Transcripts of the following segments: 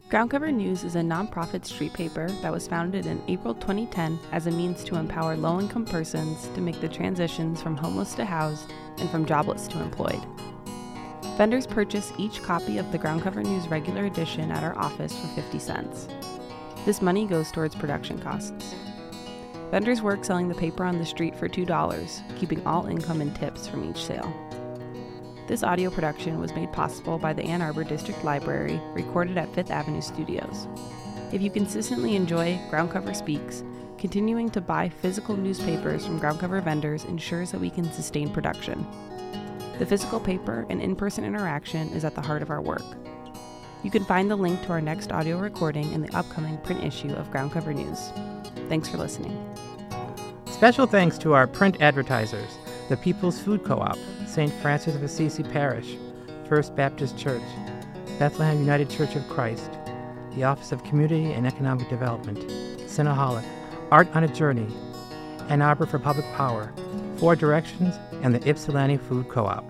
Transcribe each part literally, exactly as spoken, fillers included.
Ground Cover News is a nonprofit street paper that was founded in April twenty ten as a means to empower low-income persons to make the transitions from homeless to housed and from jobless to employed. Vendors purchase each copy of the Ground Cover News regular edition at our office for fifty cents. This money goes towards production costs. Vendors work selling the paper on the street for two dollars, keeping all income and tips from each sale. This audio production was made possible by the Ann Arbor District Library, recorded at Fifth Avenue Studios. If you consistently enjoy Ground Cover Speaks, continuing to buy physical newspapers from Ground Cover vendors ensures that we can sustain production. The physical paper and in-person interaction is at the heart of our work. You can find the link to our next audio recording in the upcoming print issue of Ground Cover News. Thanks for listening. Special thanks to our print advertisers, the People's Food Co-op, Saint Francis of Assisi Parish, First Baptist Church, Bethlehem United Church of Christ, the Office of Community and Economic Development, Cinnaholic, Art on a Journey, Ann Arbor for Public Power, Four Directions, and the Ypsilanti Food Co-op.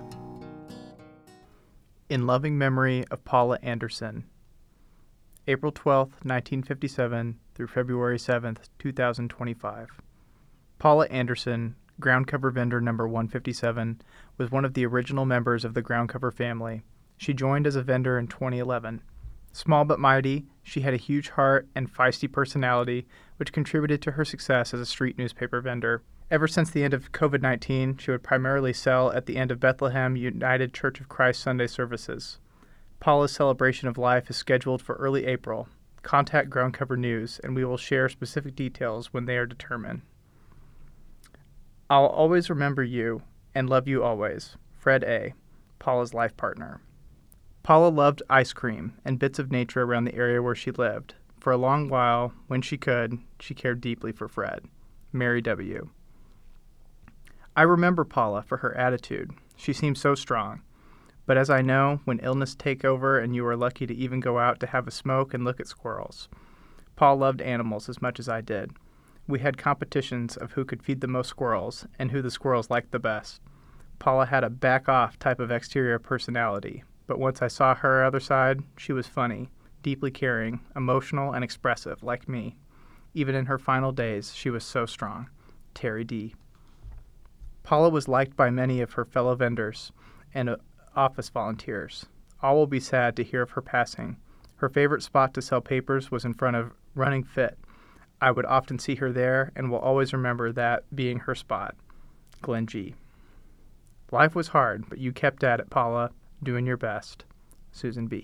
In loving memory of Paula Anderson, April twelfth, nineteen fifty-seven through February seventh, two thousand twenty-five. Paula Anderson, ground cover vendor number one fifty-seven, was one of the original members of the ground cover family. She joined as a vendor in twenty eleven. Small but mighty, she had a huge heart and feisty personality, which contributed to her success as a street newspaper vendor. Ever since the end of covid nineteen, she would primarily sell at the end of Bethlehem United Church of Christ Sunday services. Paula's celebration of life is scheduled for early April. Contact Ground Cover News, and we will share specific details when they are determined. I'll always remember you and love you always. Fred A., Paula's life partner. Paula loved ice cream and bits of nature around the area where she lived. For a long while, when she could, she cared deeply for Fred. Mary W. I remember Paula for her attitude. She seemed so strong. But as I know, when illness take over and you are lucky to even go out to have a smoke and look at squirrels. Paula loved animals as much as I did. We had competitions of who could feed the most squirrels and who the squirrels liked the best. Paula had a back-off type of exterior personality, but once I saw her other side, she was funny, deeply caring, emotional, and expressive, like me. Even in her final days, she was so strong. Terry D. Paula was liked by many of her fellow vendors and uh, office volunteers. All will be sad to hear of her passing. Her favorite spot to sell papers was in front of Running Fit. I would often see her there and will always remember that being her spot. Glenn G. Life was hard, but you kept at it, Paula, doing your best. Susan B.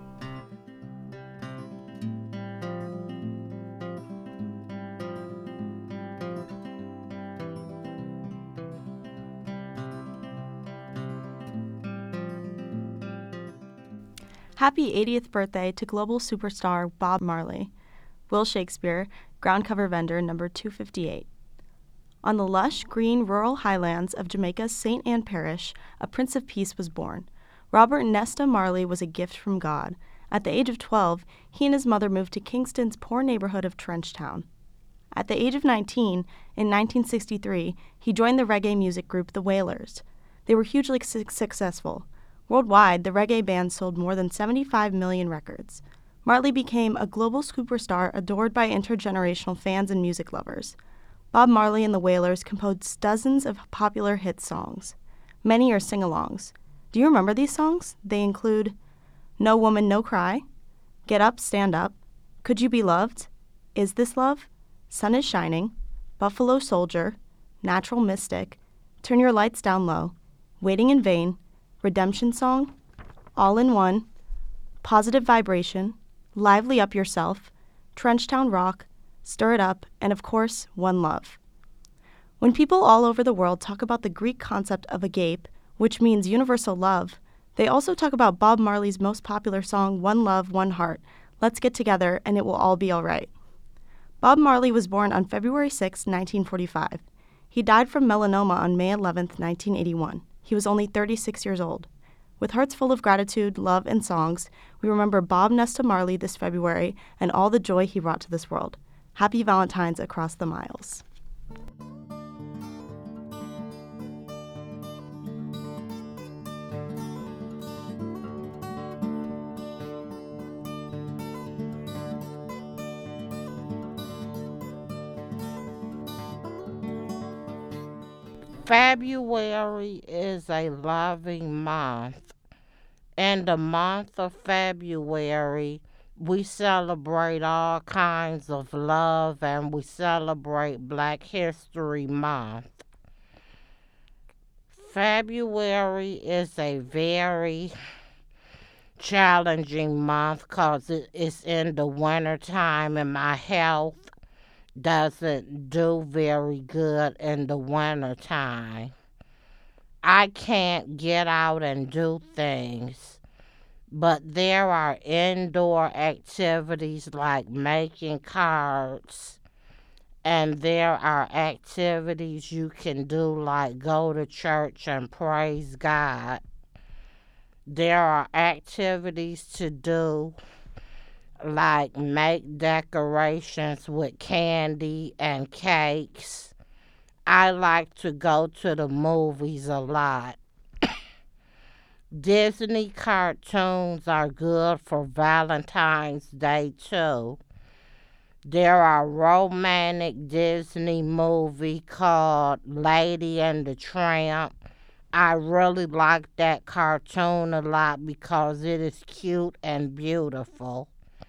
Happy eightieth birthday to global superstar Bob Marley. Will Shakespeare, ground cover vendor number two fifty-eight. On the lush, green, rural highlands of Jamaica's Saint Ann Parish, a Prince of Peace was born. Robert Nesta Marley was a gift from God. At the age of twelve, he and his mother moved to Kingston's poor neighborhood of Trenchtown. At the age of nineteen, in nineteen sixty-three, he joined the reggae music group The Wailers. They were hugely su- successful. Worldwide, the reggae band sold more than seventy-five million records. Marley became a global superstar adored by intergenerational fans and music lovers. Bob Marley and the Wailers composed dozens of popular hit songs. Many are sing-alongs. Do you remember these songs? They include No Woman, No Cry, Get Up, Stand Up, Could You Be Loved, Is This Love, Sun is Shining, Buffalo Soldier, Natural Mystic, Turn Your Lights Down Low, Waiting in Vain, Redemption Song, All in One, Positive Vibration, Lively Up Yourself, Trenchtown Rock, Stir It Up, and of course, One Love. When people all over the world talk about the Greek concept of agape, which means universal love, they also talk about Bob Marley's most popular song, One Love, One Heart, Let's Get Together and It Will All Be All Right. Bob Marley was born on February sixth, nineteen forty-five. He died from melanoma on May eleventh, nineteen eighty-one. He was only thirty-six years old. With hearts full of gratitude, love, and songs, we remember Bob Nesta Marley this February and all the joy he brought to this world. Happy Valentine's across the miles. February is a loving month. In the month of February, we celebrate all kinds of love and we celebrate Black History Month. February is a very challenging month because it is in the winter time and my health doesn't do very good in the winter time. I can't get out and do things, but there are indoor activities like making cards, and there are activities you can do like go to church and praise God. There are activities to do like make decorations with candy and cakes. I like to go to the movies a lot. Disney cartoons are good for Valentine's Day too. There are romantic Disney movie called Lady and the Tramp. I really like that cartoon a lot because it is cute and beautiful.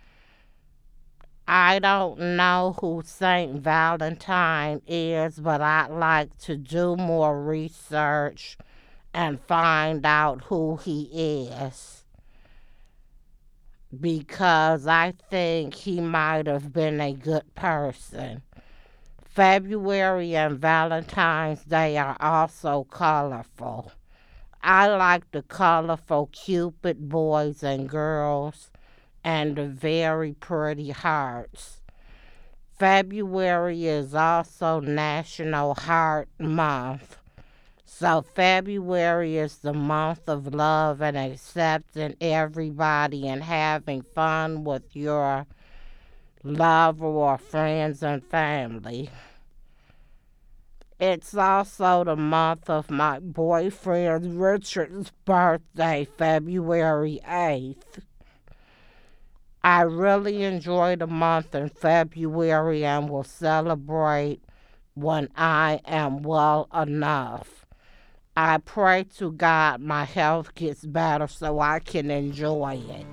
I don't know who Saint Valentine is, but I'd like to do more research and find out who he is, because I think he might have been a good person. February and Valentine's Day are also colorful. I like the colorful Cupid boys and girls and the very pretty hearts. February is also National Heart Month. So February is the month of love and accepting everybody and having fun with your lover or friends and family. It's also the month of my boyfriend Richard's birthday, February eighth. I really enjoy the month in February and will celebrate when I am well enough. I pray to God my health gets better so I can enjoy it.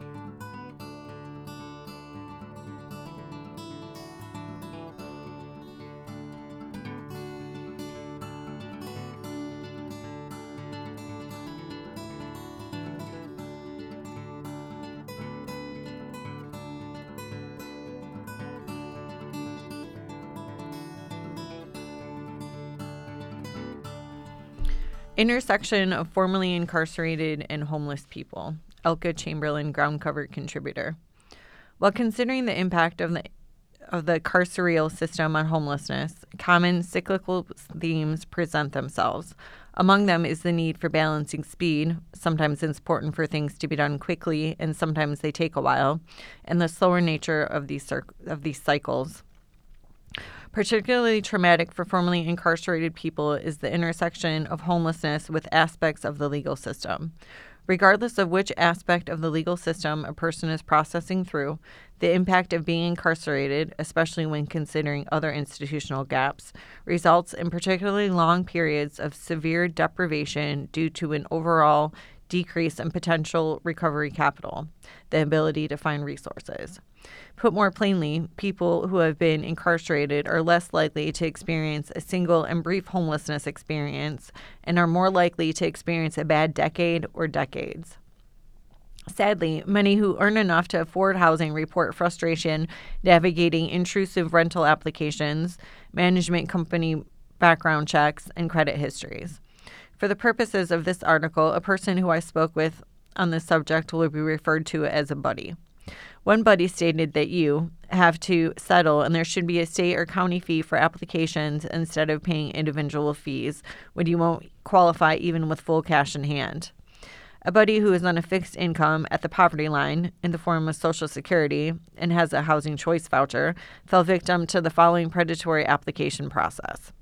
Intersection of formerly incarcerated and homeless people. Elka Chamberlain, ground cover contributor. While considering the impact of the of the carceral system on homelessness, common cyclical themes present themselves. Among them is the need for balancing speed. Sometimes it's important for things to be done quickly, and sometimes they take a while, and the slower nature of these cir- of these cycles. Particularly traumatic for formerly incarcerated people is the intersection of homelessness with aspects of the legal system. Regardless of which aspect of the legal system a person is processing through, the impact of being incarcerated, especially when considering other institutional gaps, results in particularly long periods of severe deprivation due to an overall decrease in potential recovery capital, the ability to find resources. Put more plainly, people who have been incarcerated are less likely to experience a single and brief homelessness experience and are more likely to experience a bad decade or decades. Sadly, many who earn enough to afford housing report frustration navigating intrusive rental applications, management company background checks, and credit histories. For the purposes of this article, a person who I spoke with on this subject will be referred to as a buddy. One buddy stated that you have to settle and there should be a state or county fee for applications instead of paying individual fees when you won't qualify even with full cash in hand. A buddy who is on a fixed income at the poverty line in the form of Social Security and has a housing choice voucher fell victim to the following predatory application process.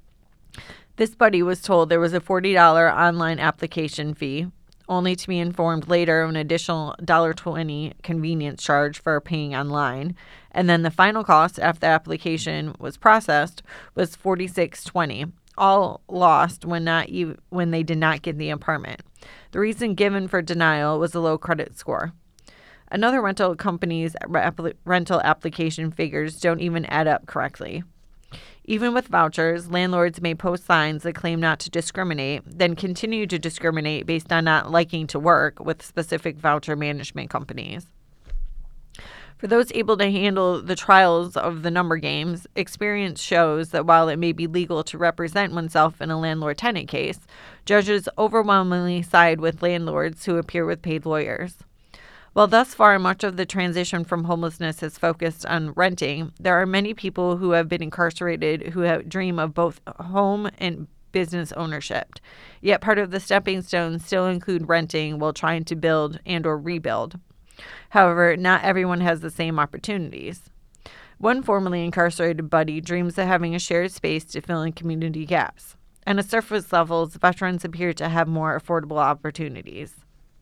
This buddy was told there was a forty dollars online application fee, only to be informed later of an additional one dollar and twenty cents convenience charge for paying online, and then the final cost after the application was processed was forty-six dollars and twenty cents, all lost when not even, when they did not get the apartment. The reason given for denial was a low credit score. Another rental company's rental application figures don't even add up correctly. Even with vouchers, landlords may post signs that claim not to discriminate, then continue to discriminate based on not liking to work with specific voucher management companies. For those able to handle the trials of the number games, experience shows that while it may be legal to represent oneself in a landlord-tenant case, judges overwhelmingly side with landlords who appear with paid lawyers. While thus far much of the transition from homelessness has focused on renting, there are many people who have been incarcerated who have, dream of both home and business ownership. Yet part of the stepping stones still include renting while trying to build and or rebuild. However, not everyone has the same opportunities. One formerly incarcerated buddy dreams of having a shared space to fill in community gaps. On a surface level, veterans appear to have more affordable opportunities.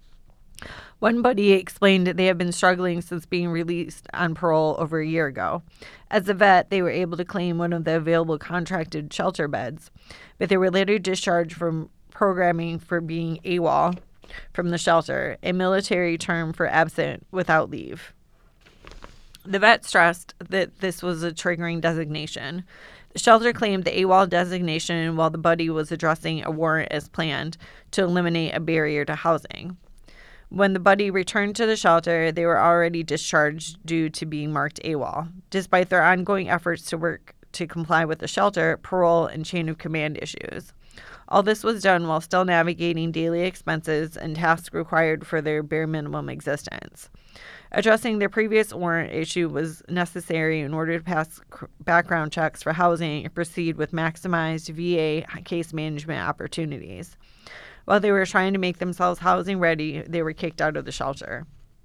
One buddy explained they have been struggling since being released on parole over a year ago. As a vet, they were able to claim one of the available contracted shelter beds, but they were later discharged from programming for being AWOL from the shelter, a military term for absent without leave. The vet stressed that this was a triggering designation. The shelter claimed the AWOL designation while the buddy was addressing a warrant as planned to eliminate a barrier to housing. When the buddy returned to the shelter, they were already discharged due to being marked AWOL. Despite their ongoing efforts to work to comply with the shelter, parole, and chain of command issues. All this was done while still navigating daily expenses and tasks required for their bare minimum existence. Addressing their previous warrant issue was necessary in order to pass background checks for housing and proceed with maximized V A case management opportunities. While they were trying to make themselves housing ready, they were kicked out of the shelter.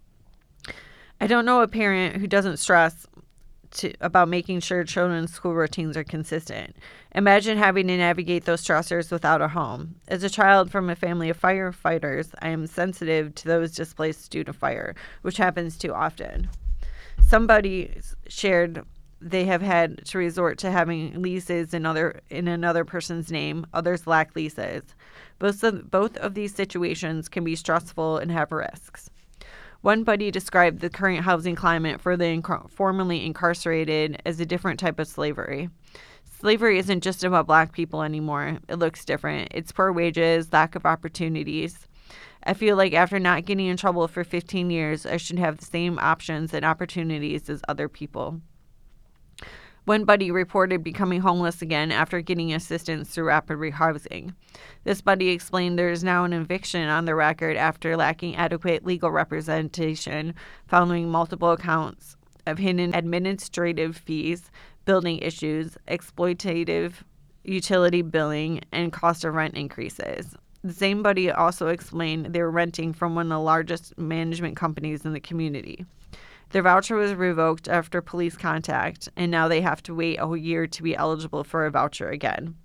I don't know a parent who doesn't stress to, about making sure children's school routines are consistent. Imagine having to navigate those stressors without a home. As a child from a family of firefighters, I am sensitive to those displaced due to fire, which happens too often. Somebody shared they have had to resort to having leases in other in another person's name. Others lack leases. Both of, both of these situations can be stressful and have risks. One buddy described the current housing climate for the inc- formerly incarcerated as a different type of slavery. Slavery isn't just about black people anymore. It looks different. It's poor wages, lack of opportunities. I feel like after not getting in trouble for fifteen years, I should have the same options and opportunities as other people. One buddy reported becoming homeless again after getting assistance through rapid rehousing. This buddy explained there is now an eviction on the record after lacking adequate legal representation following multiple accounts of hidden administrative fees, building issues, exploitative utility billing, and cost of rent increases. The same buddy also explained they were renting from one of the largest management companies in the community. Their voucher was revoked after police contact, and now they have to wait a year to be eligible for a voucher again.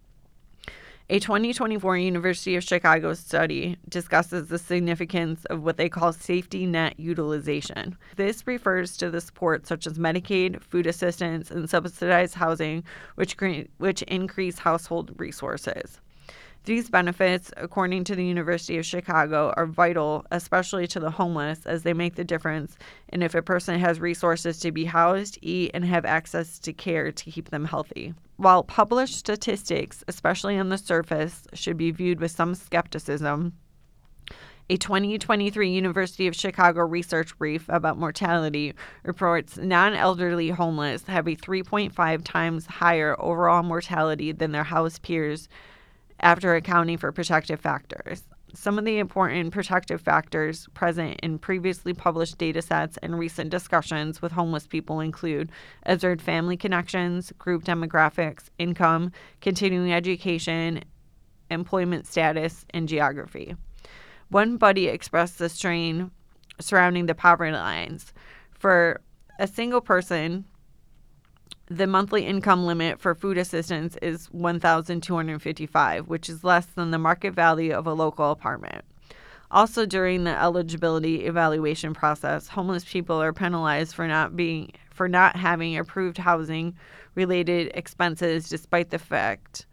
A twenty twenty-four University of Chicago study discusses the significance of what they call safety net utilization. This refers to the support such as Medicaid, food assistance, and subsidized housing, which, which increase household resources. These benefits, according to the University of Chicago, are vital, especially to the homeless, as they make the difference in if a person has resources to be housed, eat, and have access to care to keep them healthy. While published statistics, especially on the surface, should be viewed with some skepticism, a twenty twenty-three University of Chicago research brief about mortality reports non-elderly homeless have a three point five times higher overall mortality than their house peers after accounting for protective factors. Some of the important protective factors present in previously published data sets and recent discussions with homeless people include observed family connections, group demographics, income, continuing education, employment status, and geography. One buddy expressed the strain surrounding the poverty lines. For a single person, the monthly income limit for food assistance is one thousand two hundred fifty-five dollars, which is less than the market value of a local apartment. Also, during the eligibility evaluation process, homeless people are penalized for not being for not having approved housing-related expenses, despite the fact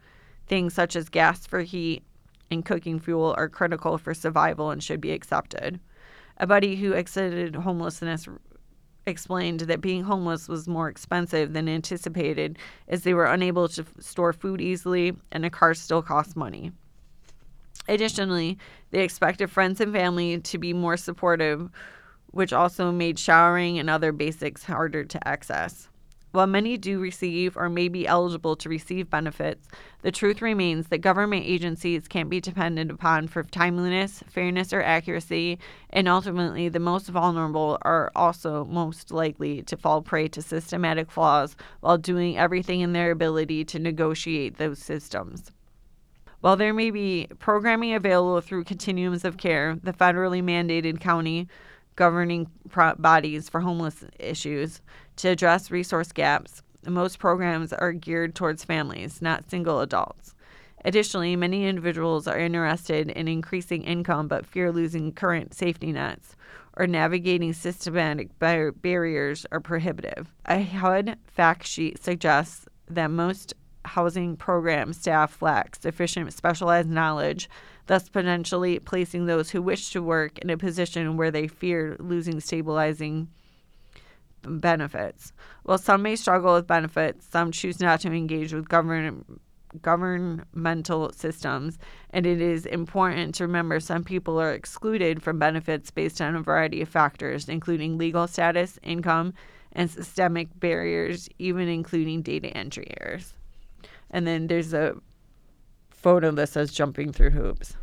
Things such as gas for heat and cooking fuel are critical for survival and should be accepted. A buddy who exited homelessness explained that being homeless was more expensive than anticipated as they were unable to store food easily and a car still costs money. Additionally, they expected friends and family to be more supportive, which also made showering and other basics harder to access. While many do receive or may be eligible to receive benefits, the truth remains that government agencies can't be depended upon for timeliness, fairness, or accuracy, and ultimately the most vulnerable are also most likely to fall prey to systematic flaws while doing everything in their ability to negotiate those systems. While there may be programming available through continuums of care, the federally mandated county governing pro- bodies for homeless issues, to address resource gaps, most programs are geared towards families, not single adults. Additionally, many individuals are interested in increasing income but fear losing current safety nets or navigating systematic bar- barriers are prohibitive. A H U D fact sheet suggests that most housing program staff lack sufficient specialized knowledge, thus potentially placing those who wish to work in a position where they fear losing stabilizing benefits. While some may struggle with benefits, some choose not to engage with govern- governmental systems, and it is important to remember some people are excluded from benefits based on a variety of factors, including legal status, income, and systemic barriers, even including data entry errors. And then there's a photo that says jumping through hoops.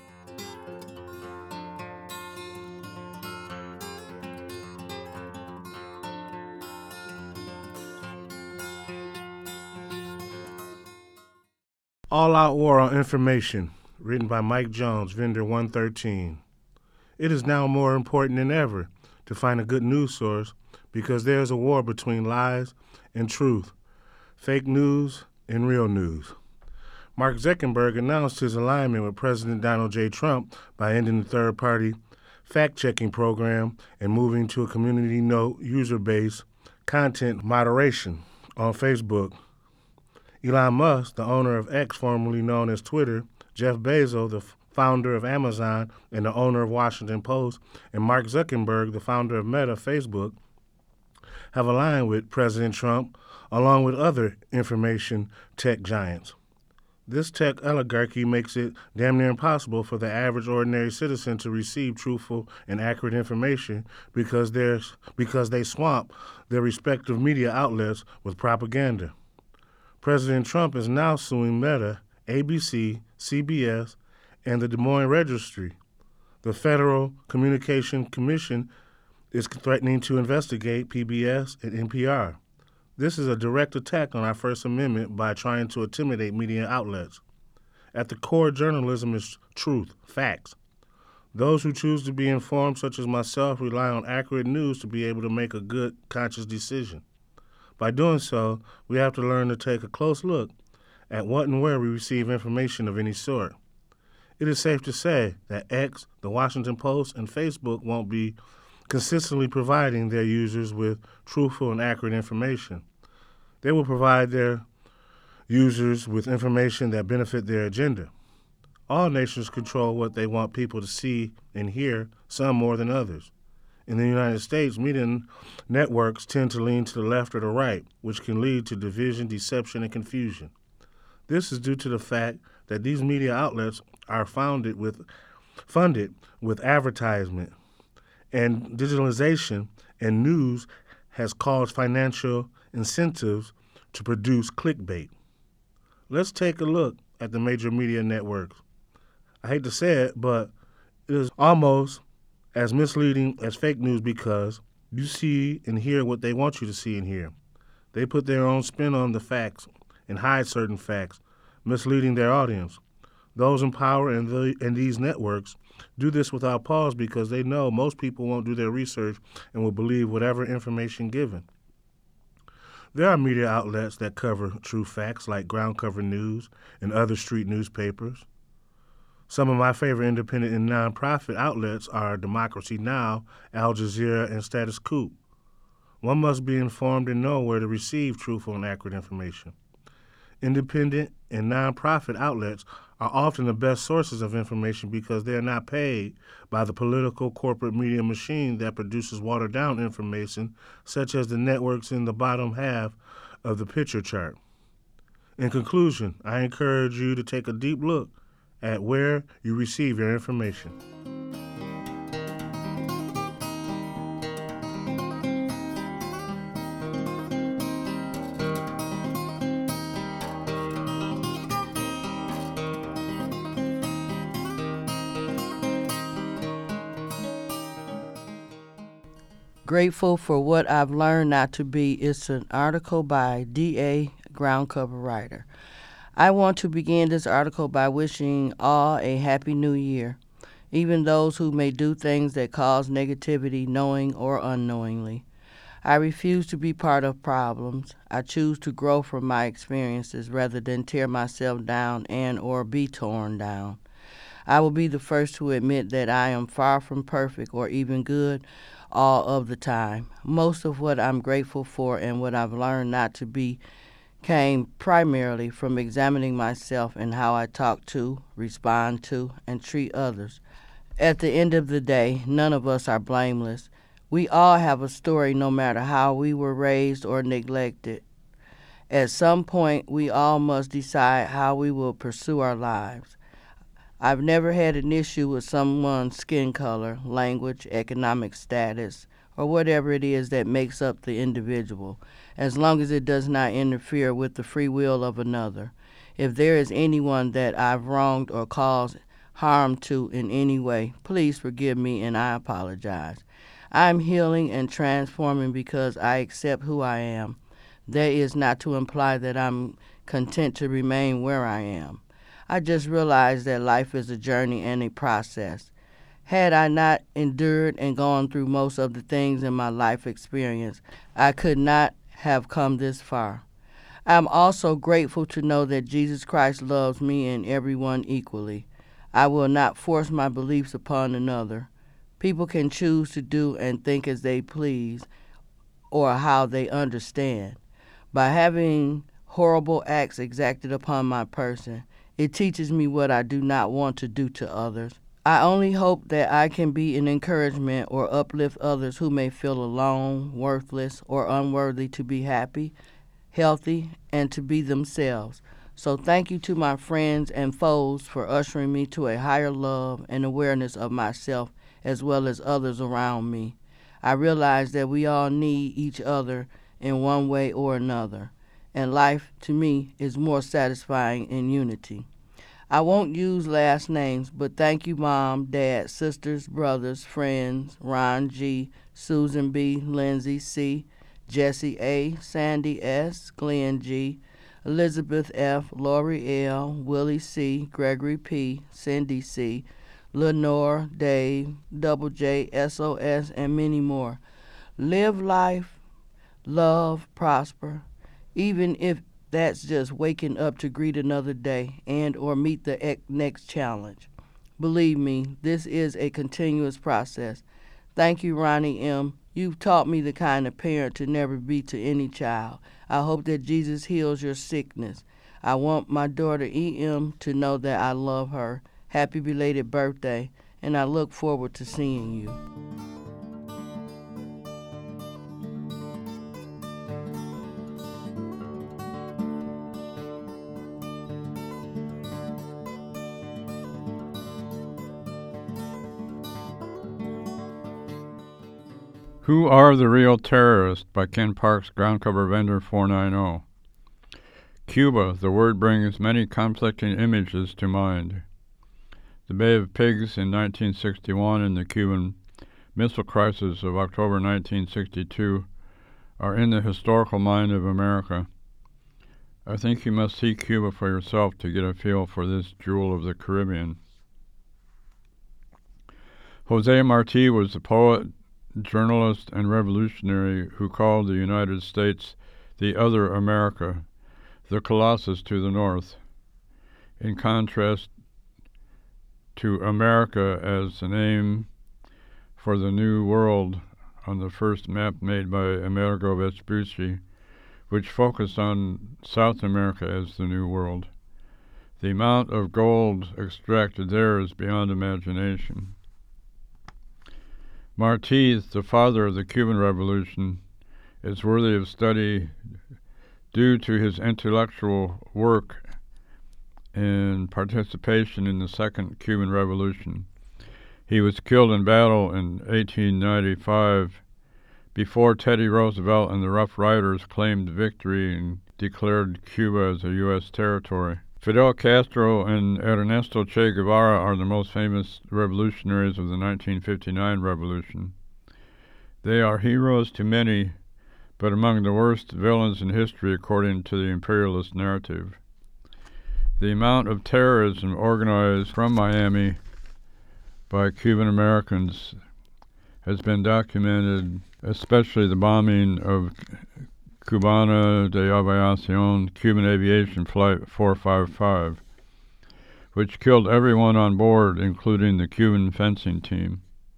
All Out War on Information, written by Mike Jones, Vendor one thirteen. It is now more important than ever to find a good news source because there is a war between lies and truth, fake news and real news. Mark Zuckerberg announced his alignment with President Donald J. Trump by ending the third-party fact-checking program and moving to a community note user-based content moderation on Facebook. Elon Musk, the owner of X, formerly known as Twitter, Jeff Bezos, the founder of Amazon and the owner of Washington Post, and Mark Zuckerberg, the founder of Meta, Facebook, have aligned with President Trump along with other information tech giants. This tech oligarchy makes it damn near impossible for the average ordinary citizen to receive truthful and accurate information because, there's, because they swamp their respective media outlets with propaganda. President Trump is now suing Meta, A B C, C B S, and the Des Moines Registry. The Federal Communication Commission is threatening to investigate P B S and N P R. This is a direct attack on our First Amendment by trying to intimidate media outlets. At the core, journalism is truth, facts. Those who choose to be informed, such as myself, rely on accurate news to be able to make a good, conscious decision. By doing so, we have to learn to take a close look at what and where we receive information of any sort. It is safe to say that X, the Washington Post, and Facebook won't be consistently providing their users with truthful and accurate information. They will provide their users with information that benefit their agenda. All nations control what they want people to see and hear, some more than others. In the United States, media networks tend to lean to the left or the right, which can lead to division, deception, and confusion. This is due to the fact that these media outlets are founded with, funded with advertisement, and digitalization and news has caused financial incentives to produce clickbait. Let's take a look at the major media networks. I hate to say it, but it is almost as misleading as fake news because you see and hear what they want you to see and hear. They put their own spin on the facts and hide certain facts, misleading their audience. Those in power and, the, and these networks do this without pause because they know most people won't do their research and will believe whatever information given. There are media outlets that cover true facts like Ground Cover News and other street newspapers. Some of my favorite independent and nonprofit outlets are Democracy Now!, Al Jazeera, and Status Coup. One must be informed and know where to receive truthful and accurate information. Independent and nonprofit outlets are often the best sources of information because they are not paid by the political corporate media machine that produces watered-down information, such as the networks in the bottom half of the picture chart. In conclusion, I encourage you to take a deep look at where you receive your information. Grateful for What I've Learned Not to Be. It's an article by D A Groundcover Writer. I want to begin this article by wishing all a happy new year, even those who may do things that cause negativity knowing or unknowingly. I refuse to be part of problems. I choose to grow from my experiences rather than tear myself down and or be torn down. I will be the first to admit that I am far from perfect or even good all of the time. Most of what I'm grateful for and what I've learned not to be came primarily from examining myself and how I talk to, respond to, and treat others. At the end of the day, none of us are blameless. We all have a story no matter how we were raised or neglected. At some point, we all must decide how we will pursue our lives. I've never had an issue with someone's skin color, language, economic status, or whatever it is that makes up the individual, as long as it does not interfere with the free will of another. If there is anyone that I've wronged or caused harm to in any way, please forgive me and I apologize. I'm healing and transforming because I accept who I am. That is not to imply that I'm content to remain where I am. I just realized that life is a journey and a process. Had I not endured and gone through most of the things in my life experience, I could not have come this far. I'm also grateful to know that Jesus Christ loves me and everyone equally. I will not force my beliefs upon another. People can choose to do and think as they please or how they understand. By having horrible acts exacted upon my person, it teaches me what I do not want to do to others. I only hope that I can be an encouragement or uplift others who may feel alone, worthless, or unworthy to be happy, healthy, and to be themselves. So thank you to my friends and foes for ushering me to a higher love and awareness of myself as well as others around me. I realize that we all need each other in one way or another, and life, to me, is more satisfying in unity. I won't use last names, but thank you, Mom, Dad, sisters, brothers, friends, Ron G., Susan B., Lindsay C., Jesse A., Sandy S., Glenn G., Elizabeth F., Lori L., Willie C., Gregory P., Cindy C., Lenore, Dave, Double J, S O S, and many more. Live life, love, prosper, even if that's just waking up to greet another day and or meet the next challenge. Believe me, this is a continuous process. Thank you, Ronnie M. You've taught me the kind of parent to never be to any child. I hope that Jesus heals your sickness. I want my daughter E M to know that I love her. Happy belated birthday, and I look forward to seeing you. Who Are the Real Terrorists by Ken Parks, Groundcover Vendor four ninety. Cuba, the word brings many conflicting images to mind. The Bay of Pigs in nineteen sixty-one and the Cuban Missile Crisis of October nineteen sixty-two are in the historical mind of America. I think you must see Cuba for yourself to get a feel for this jewel of the Caribbean. Jose Marti was the poet, journalist, and revolutionary who called the United States the other America, the Colossus to the north, in contrast to America as the name for the New World on the first map made by Amerigo Vespucci, which focused on South America as the New World. The amount of gold extracted there is beyond imagination. Martí, the father of the Cuban Revolution, is worthy of study due to his intellectual work and participation in the Second Cuban Revolution. He was killed in battle in eighteen ninety-five before Teddy Roosevelt and the Rough Riders claimed victory and declared Cuba as a U S territory. Fidel Castro and Ernesto Che Guevara are the most famous revolutionaries of the nineteen fifty-nine revolution. They are heroes to many, but among the worst villains in history according to the imperialist narrative. The amount of terrorism organized from Miami by Cuban Americans has been documented, especially the bombing of Cubana de Aviación, Cuban Aviation Flight four five five, which killed everyone on board, including the Cuban fencing team.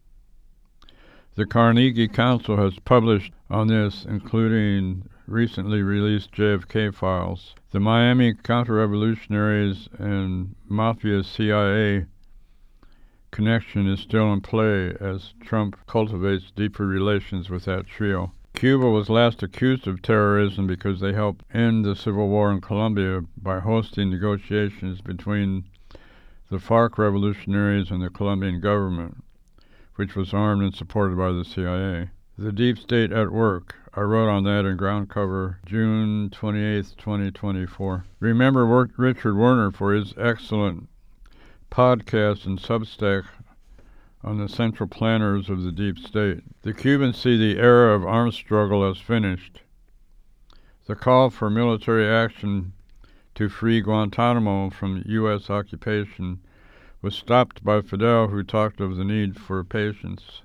The Carnegie Council has published on this, including recently released J F K files. The Miami counter-revolutionaries and Mafia C I A connection is still in play as Trump cultivates deeper relations with that trio. Cuba was last accused of terrorism because they helped end the civil war in Colombia by hosting negotiations between the FARC revolutionaries and the Colombian government, which was armed and supported by the C I A. The Deep State at Work. I wrote on that in Ground Cover, June twenty-eighth, twenty twenty-four. Remember Richard Werner for his excellent podcast and Substack on the central planners of the Deep State. The Cubans see the era of armed struggle as finished. The call for military action to free Guantanamo from U S occupation was stopped by Fidel, who talked of the need for patience.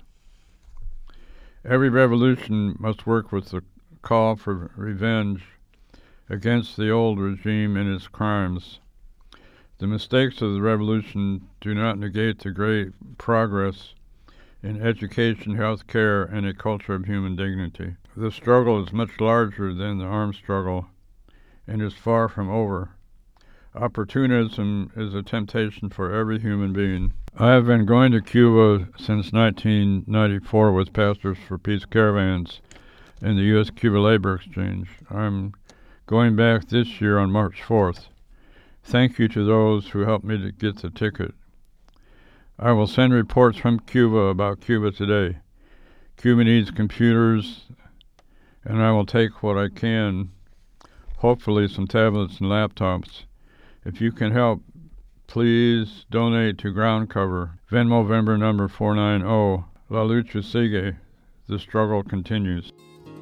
Every revolution must work with the call for revenge against the old regime and its crimes. The mistakes of the revolution do not negate the great progress in education, health care, and a culture of human dignity. The struggle is much larger than the armed struggle and is far from over. Opportunism is a temptation for every human being. I have been going to Cuba since nineteen ninety-four with Pastors for Peace Caravans and the U S Cuba Labor Exchange. I'm going back this year on March fourth. Thank you to those who helped me to get the ticket. I will send reports from Cuba about Cuba today. Cuba needs computers, and I will take what I can, hopefully some tablets and laptops. If you can help, please donate to Ground Cover. Venmo November number four nine zero. La lucha sigue. The struggle continues.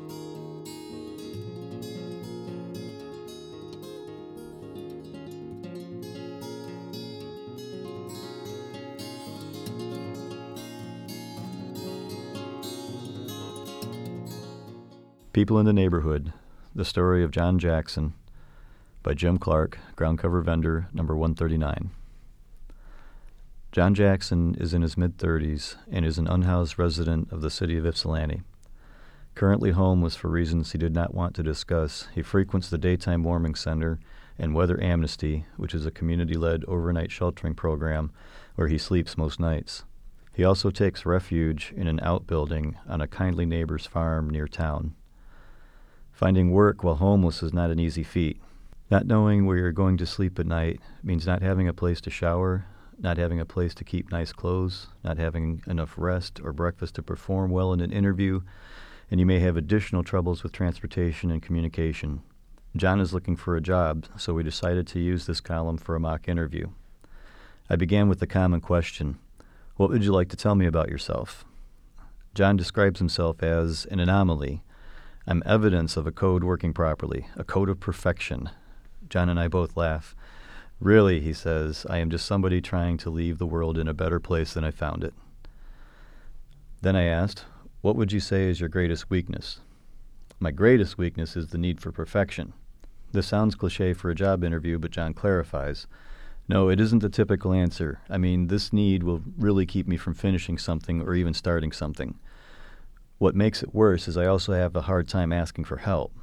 People in the Neighborhood, The Story of John Jackson, by Jim Clark, Ground Cover Vendor, number one thirty-nine. John Jackson is in his mid-thirties and is an unhoused resident of the city of Ypsilanti. Currently homeless for reasons he did not want to discuss, he frequents the Daytime Warming Center and Weather Amnesty, which is a community-led overnight sheltering program where he sleeps most nights. He also takes refuge in an outbuilding on a kindly neighbor's farm near town. Finding work while homeless is not an easy feat. Not knowing where you're going to sleep at night means not having a place to shower, not having a place to keep nice clothes, not having enough rest or breakfast to perform well in an interview, and you may have additional troubles with transportation and communication. John is looking for a job, so we decided to use this column for a mock interview. I began with the common question, what would you like to tell me about yourself? John describes himself as an anomaly. I'm evidence of a code working properly, a code of perfection. John and I both laugh. Really, he says, I am just somebody trying to leave the world in a better place than I found it. Then I asked, what would you say is your greatest weakness? My greatest weakness is the need for perfection. This sounds cliche for a job interview, but John clarifies. No, it isn't the typical answer. I mean, this need will really keep me from finishing something or even starting something. What makes it worse is I also have a hard time asking for help.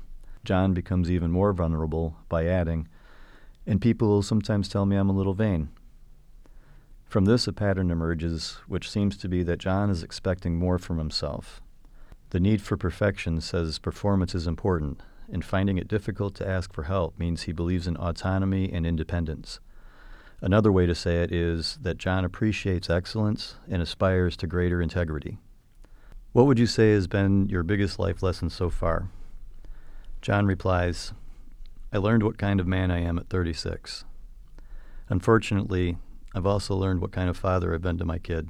John becomes even more vulnerable by adding, and people will sometimes tell me I'm a little vain. From this, a pattern emerges, which seems to be that John is expecting more from himself. The need for perfection says performance is important, and finding it difficult to ask for help means he believes in autonomy and independence. Another way to say it is that John appreciates excellence and aspires to greater integrity. What would you say has been your biggest life lesson so far? John replies, I learned what kind of man I am at thirty-six. Unfortunately, I've also learned what kind of father I've been to my kid.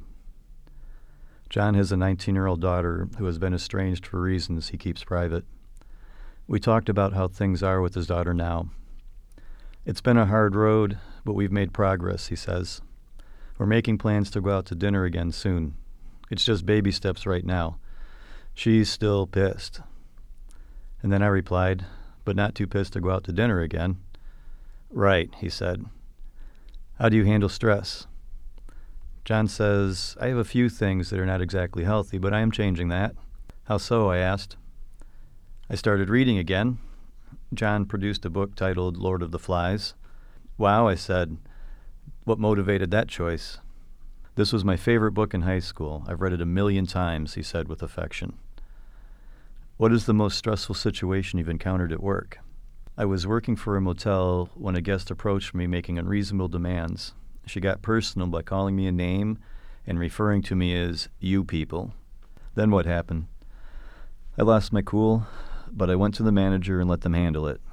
John has a nineteen-year-old daughter who has been estranged for reasons he keeps private. We talked about how things are with his daughter now. It's been a hard road, but we've made progress, he says. We're making plans to go out to dinner again soon. It's just baby steps right now. She's still pissed. And then I replied, but not too pissed to go out to dinner again. Right, he said. How do you handle stress? John says, I have a few things that are not exactly healthy, but I am changing that. How so? I asked. I started reading again. John produced a book titled Lord of the Flies. Wow, I said. What motivated that choice? This was my favorite book in high school. I've read it a million times, he said with affection. What is the most stressful situation you've encountered at work? I was working for a motel when a guest approached me making unreasonable demands. She got personal by calling me a name and referring to me as you people. Then what happened? I lost my cool, but I went to the manager and let them handle it.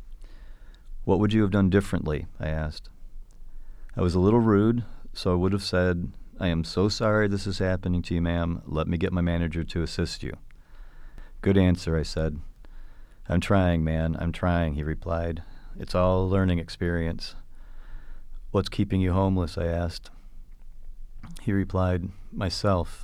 What would you have done differently? I asked. I was a little rude, so I would have said, I am so sorry this is happening to you, ma'am. Let me get my manager to assist you. Good answer, I said. I'm trying, man, I'm trying, he replied. It's all a learning experience. What's keeping you homeless? I asked. He replied, myself.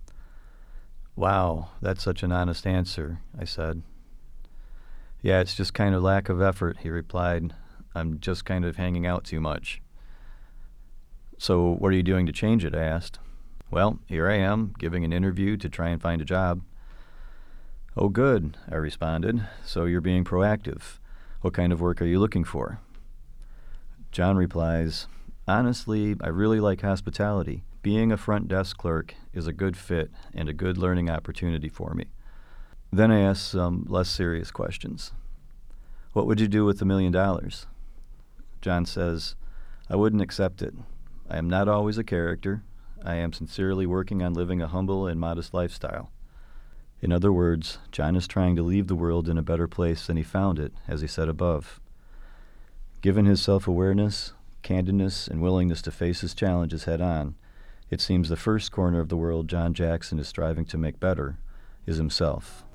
Wow, that's such an honest answer, I said. Yeah, it's just kind of lack of effort, he replied. I'm just kind of hanging out too much. So what are you doing to change it? I asked. Well, here I am, giving an interview to try and find a job. Oh, good, I responded. So you're being proactive. What kind of work are you looking for? John replies, honestly, I really like hospitality. Being a front desk clerk is a good fit and a good learning opportunity for me. Then I asked some less serious questions. What would you do with a million dollars? John says, I wouldn't accept it. I am not always a character. I am sincerely working on living a humble and modest lifestyle. In other words, John is trying to leave the world in a better place than he found it, as he said above. Given his self-awareness, candidness, and willingness to face his challenges head-on, it seems the first corner of the world John Jackson is striving to make better is himself.